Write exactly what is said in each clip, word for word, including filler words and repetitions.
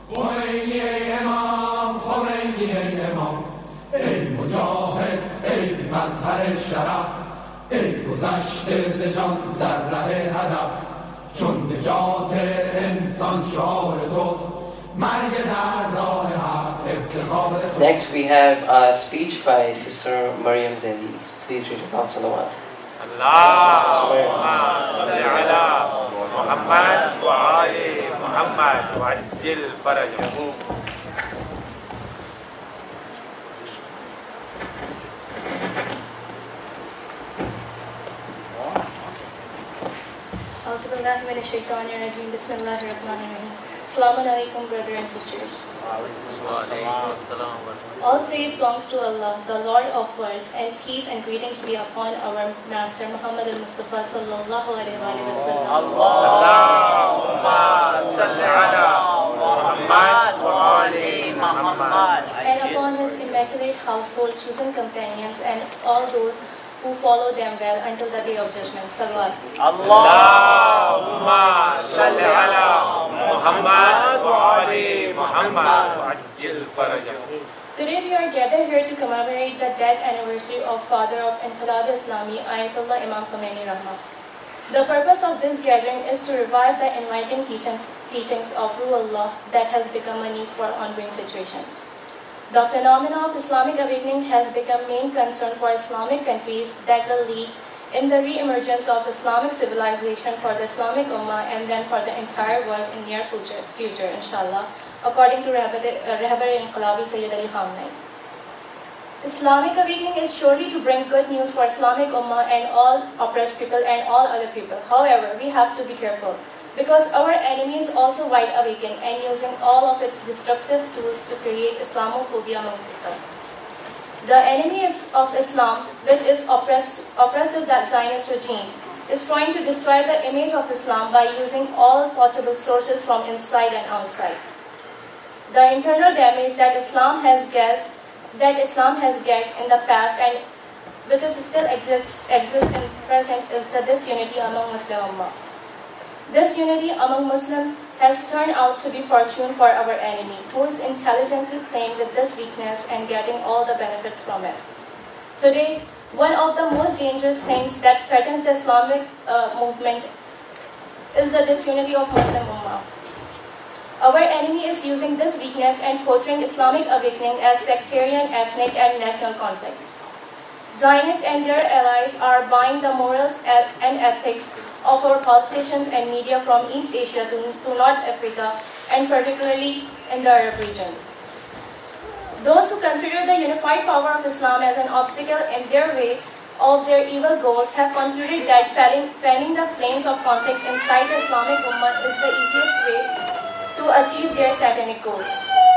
خمینی ای امام، خمینی ای امام، ای مجاهد، ای مظهر شرف، ای گذشته ز جان در ره هدف، چون نجات انسان شعار توست، مرگ در راه حق افتخار. Next we have a speech by Sister Maryam Zaidi. Please read about salawat. Allahumma salli ala Muhammad wa ali Muhammad wa ajil farajahu. Assalamu alaikum, brothers and sisters. All praise belongs to Allah, the Lord of worlds, and peace and greetings be upon our Master Muhammad al-Mustafa sallallahu alaihi wasallam. Allahumma salli ala Muhammad wa ali Muhammad. And upon his immaculate household, chosen companions, and all those who follow them well until the day of judgment. Salawat. Allahumma salli ala Muhammad wa ali Muhammad wa ajil farajahu. Today we are gathered here to commemorate the death anniversary of father of Inqilab Islami, Ayatollah Imam Khomeini Rahmah. The purpose of this gathering is to revive the enlightening teachings, teachings of Ruhullah that has become a need for ongoing situation. The phenomenon of Islamic awakening has become main concern for Islamic countries that will lead in the re-emergence of Islamic civilization for the Islamic Ummah and then for the entire world in near future, future inshallah, according to Rahbar Inqilabi Sayyid Ali Khamenei. Islamic awakening is surely to bring good news for Islamic Ummah and all oppressed people and all other people. However, we have to be careful, because our enemy is also wide awake and using all of its destructive tools to create Islamophobia among people. The enemy is of Islam, which is oppress, oppressive that Zionist regime, is trying to destroy the image of Islam by using all possible sources from inside and outside. The internal damage that Islam has guessed, that Islam has get in the past and which is still exists, exists in present is the disunity among Muslim Ummah. This unity among Muslims has turned out to be fortune for our enemy, who is intelligently playing with this weakness and getting all the benefits from it. Today, one of the most dangerous things that threatens the Islamic uh, movement is the disunity of Muslim Ummah. Our enemy is using this weakness and portraying Islamic awakening as sectarian, ethnic, and national conflicts. Zionists and their allies are buying the morals and ethics of our politicians and media from East Asia to, to North Africa, and particularly in the Arab region. Those who consider the unified power of Islam as an obstacle in their way of their evil goals have concluded that fanning the flames of conflict inside the Islamic Ummah is the easiest way to achieve their satanic goals.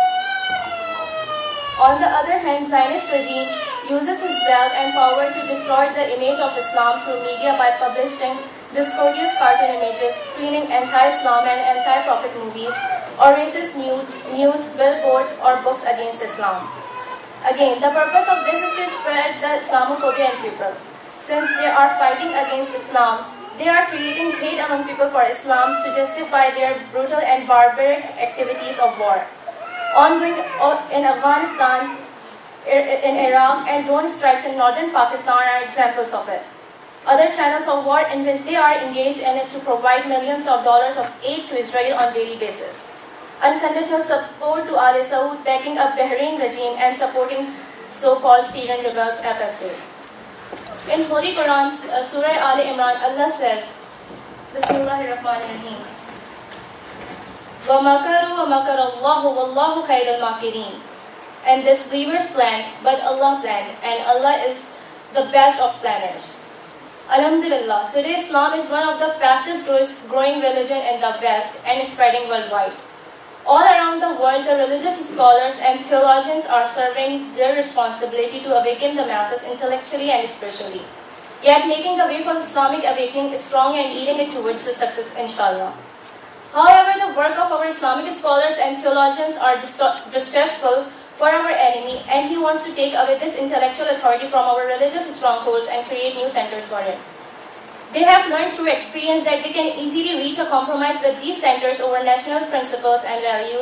On the other hand, Zionist regime uses its wealth and power to destroy the image of Islam through media by publishing discourteous cartoon images, screening anti-Islam and anti-Prophet movies, or racist news, news, billboards, or books against Islam. Again, the purpose of this is to spread the Islamophobia in people. Since they are fighting against Islam, they are creating hate among people for Islam to justify their brutal and barbaric activities of war. Ongoing in Afghanistan, in Iraq, and drone strikes in northern Pakistan are examples of it. Other channels of war in which they are engaged in is to provide millions of dollars of aid to Israel on a daily basis. Unconditional support to Al Saud, backing up Bahrain regime and supporting so-called Syrian rebels F S A. In Holy Quran, uh, Surah Al Imran, Allah says, Bismillahirrahmanirrahim. وَمَكَرُوا وَمَكَرَ اللَّهُ وَاللَّهُ خَيْرُ الْمَاكِرِينَ. And disbelievers planned, but Allah planned, and Allah is the best of planners. Alhamdulillah, today Islam is one of the fastest growing religion in the West and is spreading worldwide. All around the world, the religious scholars and theologians are serving their responsibility to awaken the masses intellectually and spiritually, yet making the way for Islamic awakening strong and leading it towards the success, inshallah. However, the work of our Islamic scholars and theologians are distressful for our enemy, and he wants to take away this intellectual authority from our religious strongholds and create new centers for it. They have learned through experience that they can easily reach a compromise with these centers over national principles and values,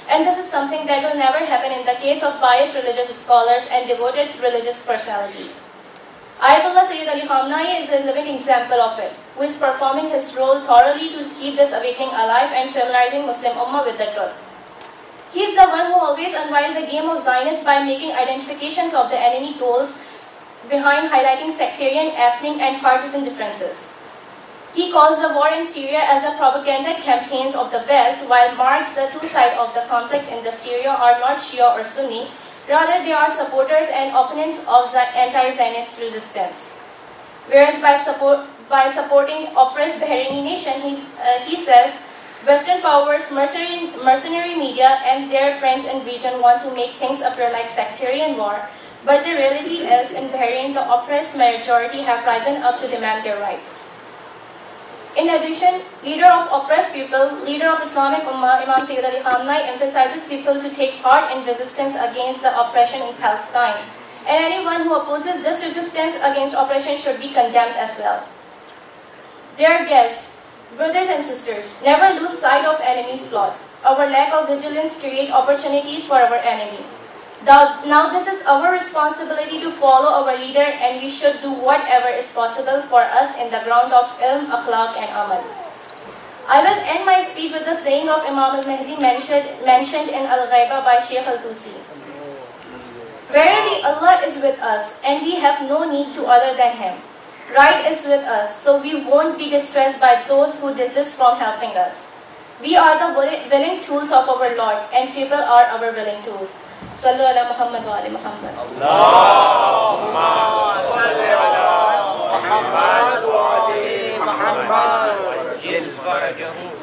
And this is something that will never happen in the case of pious religious scholars and devoted religious personalities. Ayatollah Sayyid Ali Khamenei is a living example of it, who is performing his role thoroughly to keep this awakening alive and familiarizing Muslim Ummah with the truth. He is the one who always unveiled the game of Zionists by making identifications of the enemy goals behind highlighting sectarian, ethnic, and partisan differences. He calls the war in Syria as a propaganda campaign of the West, while marks the two sides of the conflict in the Syria are not Shia or Sunni, rather they are supporters and opponents of anti-Zionist resistance. Whereas by, support, by supporting oppressed Bahraini nation, he, uh, he says, Western powers, mercenary, mercenary media, and their friends in region want to make things appear like sectarian war, but the reality is, in Bahrain, the oppressed majority have risen up to demand their rights. In addition, leader of oppressed people, leader of Islamic Ummah, Imam Sayyid Ali Khamenei emphasizes people to take part in resistance against the oppression in Palestine, and anyone who opposes this resistance against oppression should be condemned as well. Dear guests, brothers and sisters, never lose sight of enemy's plot. Our lack of vigilance creates opportunities for our enemy. Now this is our responsibility to follow our leader, and we should do whatever is possible for us in the ground of ilm, akhlaq and amal. I will end my speech with the saying of Imam al-Mahdi mentioned, mentioned in Al-Ghaiba by Sheikh al-Tusi. Verily Allah is with us, and we have no need to other than Him. Right is with us, so we won't be distressed by those who desist from helping us. We are the willing tools of our Lord, and people are our willing tools. Sallu ala Muhammad wa ali Muhammad. Allahumma salli ala Muhammad wa ali Muhammad.